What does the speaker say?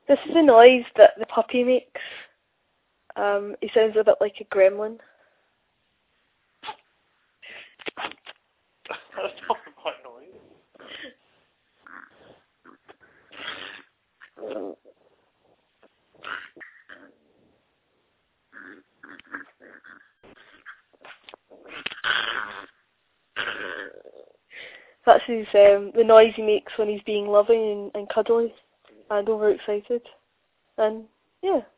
This is the noise that the puppy makes. He sounds a bit like a gremlin. That's not my noise. That's his, the noise he makes when he's being loving and cuddly and overexcited. And, yeah.